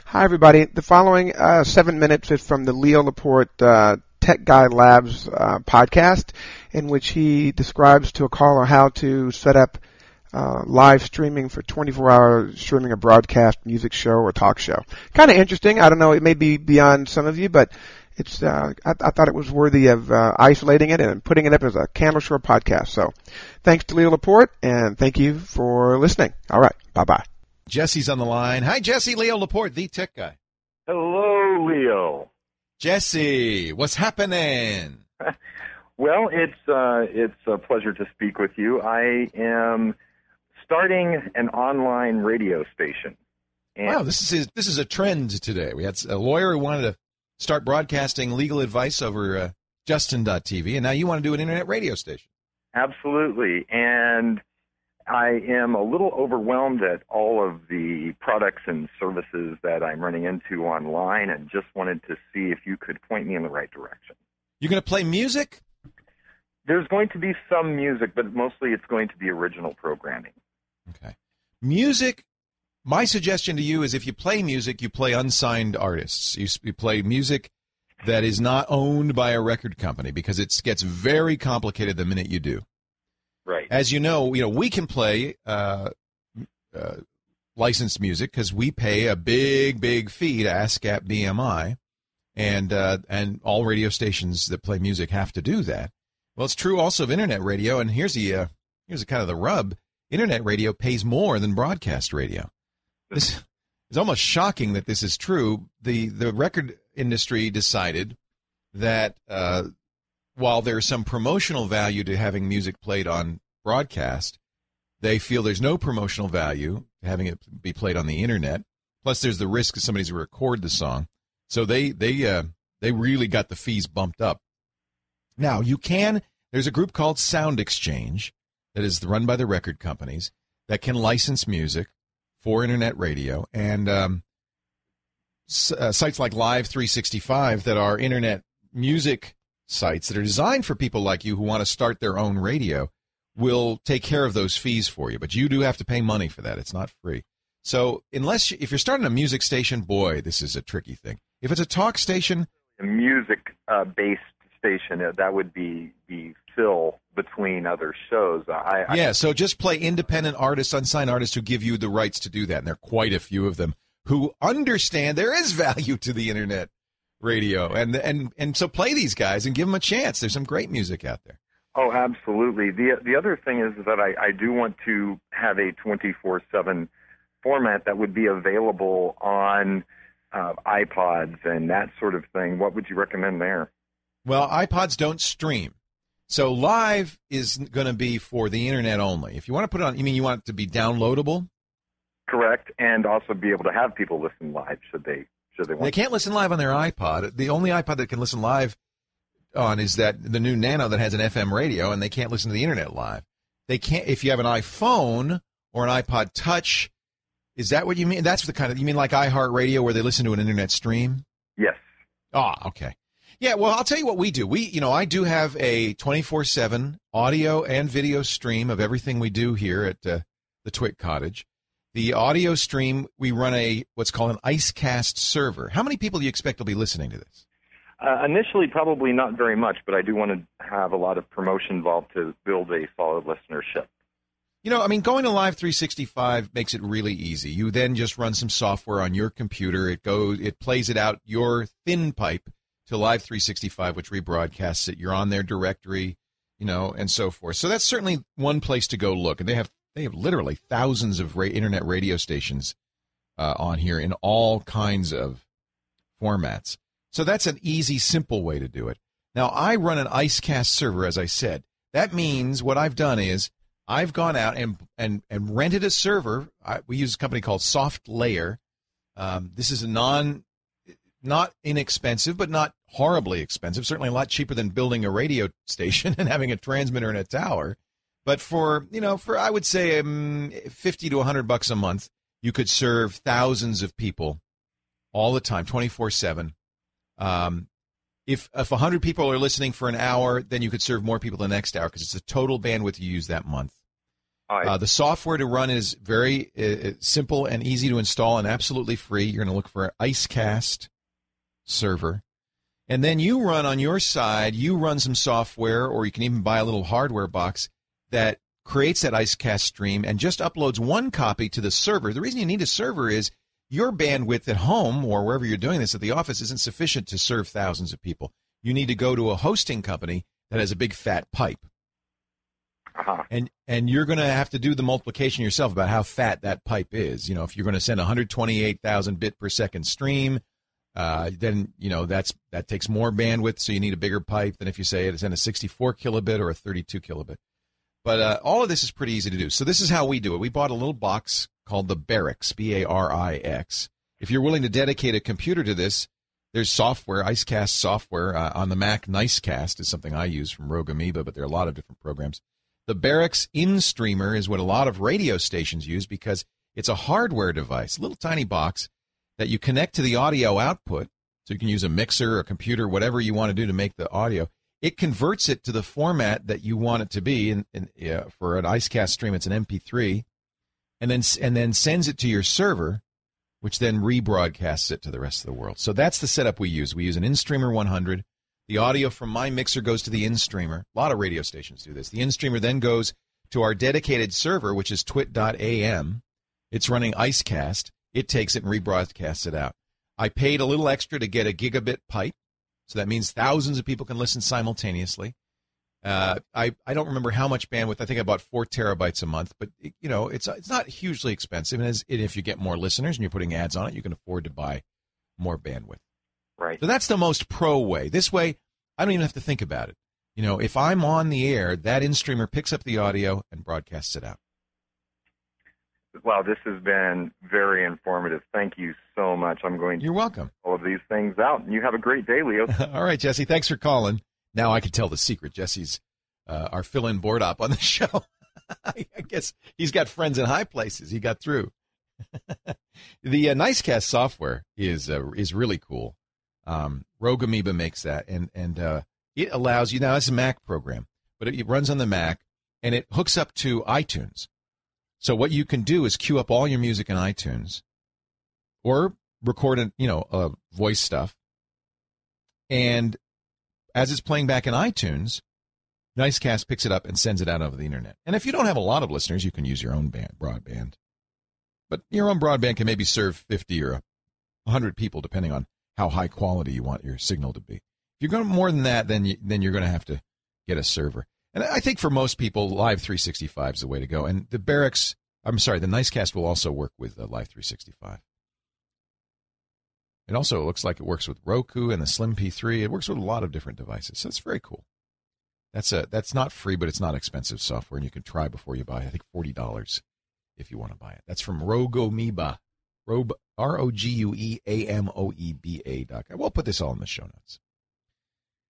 Hi, everybody. The following 7 minutes is from the Leo Laporte Tech Guy Labs podcast, in which he describes to a caller how to set up live streaming for 24-hour streaming a broadcast music show or talk show. Kind of interesting. I don't know. It may be beyond some of you, but it's. I thought it was worthy of isolating it and putting it up as a Candle Shore podcast. So, thanks to Leo Laporte, and thank you for listening. All right. Bye-bye. Jesse's on the line. Hi, Jesse. Leo Laporte, the tech guy. Hello, Leo. Jesse, what's happening? Well, it's a pleasure to speak with you. I am starting an online radio station. And wow, this is a trend today. We had a lawyer who wanted to start broadcasting legal advice over Justin.tv, and now you want to do an internet radio station. Absolutely, and I am a little overwhelmed at all of the products and services that I'm running into online, and just wanted to see if you could point me in the right direction. You're going to play music? There's going to be some music, but mostly it's going to be original programming. Okay. Music, my suggestion to you is if you play music, you play unsigned artists. You play music that is not owned by a record company, because it gets very complicated the minute you do. Right. As you know, we can play licensed music because we pay a big fee to ASCAP BMI, and all radio stations that play music have to do that. Well, it's true also of internet radio, and here's the kind of the rub: internet radio pays more than broadcast radio. This is almost shocking that this is true. The record industry decided that while there's some promotional value to having music played on broadcast, they feel there's no promotional value to having it be played on the internet. Plus, there's the risk of somebody's going to record the song. So they really got the fees bumped up. Now, there's a group called Sound Exchange that is run by the record companies that can license music for internet radio, and sites like Live 365 that are internet music sites that are designed for people like you who want to start their own radio will take care of those fees for you. But you do have to pay money for that. It's not free. So if you're starting a music station, boy, this is a tricky thing. If it's a talk station, a music-based station, that would be the fill between other shows. So just play independent artists, unsigned artists who give you the rights to do that, and there are quite a few of them who understand there is value to the internet radio, and so play these guys and give them a chance. There's some great music out there. Oh, absolutely. The other thing is that I do want to have a 24/7 format that would be available on iPods and that sort of thing. What would you recommend there? Well, iPods don't stream. So live is going to be for the internet only. If you want to put it on, you mean you want it to be downloadable? Correct, and also be able to have people listen live should they want. They can't listen live on their iPod. The only iPod that can listen live on is the new Nano that has an FM radio, and they can't listen to the internet live. They can't if you have an iPhone or an iPod Touch. Is that what you mean? That's the kind of, you mean like iHeartRadio where they listen to an internet stream? Yes. Okay. Yeah, well, I'll tell you what we do. I do have a 24/7 audio and video stream of everything we do here at the Twit Cottage. The audio stream, we run what's called an IceCast server. How many people do you expect will be listening to this? Initially, probably not very much, but I do want to have a lot of promotion involved to build a solid listenership. Going to Live 365 makes it really easy. You then just run some software on your computer. It plays it out your thin pipe to Live 365, which rebroadcasts it. You're on their directory, and so forth. So that's certainly one place to go look. And they have literally thousands of internet radio stations on here in all kinds of formats. So that's an easy, simple way to do it. Now, I run an IceCast server, as I said. That means what I've done is I've gone out and rented a server. We use a company called SoftLayer. This is not inexpensive, but not horribly expensive. Certainly a lot cheaper than building a radio station and having a transmitter and a tower. But for I would say $50 to $100 a month, you could serve thousands of people all the time, 24/7. If 100 people are listening for an hour, then you could serve more people the next hour because it's the total bandwidth you use that month. The software to run is very simple and easy to install and absolutely free. You're going to look for an IceCast server. And then you run on your side, you run some software, or you can even buy a little hardware box that creates that IceCast stream and just uploads one copy to the server. The reason you need a server is your bandwidth at home or wherever you're doing this at the office isn't sufficient to serve thousands of people. You need to go to a hosting company that has a big fat pipe. Uh-huh. And you're going to have to do the multiplication yourself about how fat that pipe is. You know, if you're going to send 128,000 bit per second stream, then, you know, that takes more bandwidth, so you need a bigger pipe than if you say it's in a 64 kilobit or a 32 kilobit. But all of this is pretty easy to do. So this is how we do it. We bought a little box called the Barix, B-A-R-I-X. If you're willing to dedicate a computer to this, there's software, IceCast software on the Mac. Nicecast is something I use from Rogue Amoeba, but there are a lot of different programs. The Barix InStreamer is what a lot of radio stations use because it's a hardware device, a little tiny box that you connect to the audio output, so you can use a mixer, a computer, whatever you want to do to make the audio. It converts it to the format that you want it to be. For an IceCast stream, it's an MP3, and then sends it to your server, which then rebroadcasts it to the rest of the world. So that's the setup we use. We use an InStreamer 100. The audio from my mixer goes to the InStreamer. A lot of radio stations do this. The InStreamer then goes to our dedicated server, which is twit.am. It's running IceCast. It takes it and rebroadcasts it out. I paid a little extra to get a gigabit pipe, so that means thousands of people can listen simultaneously. I don't remember how much bandwidth. I think I bought 4 terabytes a month, but it's not hugely expensive. And if you get more listeners and you're putting ads on it, you can afford to buy more bandwidth. Right. So that's the most pro way. This way, I don't even have to think about it. You know, if I'm on the air, that InStreamer picks up the audio and broadcasts it out. Wow, this has been very informative. Thank you so much. I'm going to You're welcome. all of these things out. And you have a great day, Leo. All right, Jesse. Thanks for calling. Now I can tell the secret. Jesse's our fill-in board op on the show. I guess he's got friends in high places. He got through. The Nicecast software is really cool. Rogue Amoeba makes that, and it allows you, now it's a Mac program, but it runs on the Mac, and it hooks up to iTunes. So what you can do is queue up all your music in iTunes, or record voice stuff, and as it's playing back in iTunes, Nicecast picks it up and sends it out over the internet. And if you don't have a lot of listeners, you can use your own broadband. But your own broadband can maybe serve 50 or 100 people, depending on how high quality you want your signal to be. If you're going more than that, then you're going to have to get a server. And I think for most people, Live 365 is the way to go. And the Nicecast will also work with Live 365. It also looks like it works with Roku and the Slim P3. It works with a lot of different devices. So it's very cool. That's not free, but it's not expensive software, and you can try before you buy. I think $40 if you want to buy it. That's from Rogue Amoeba, RogueAmoeba.com. We'll put this all in the show notes.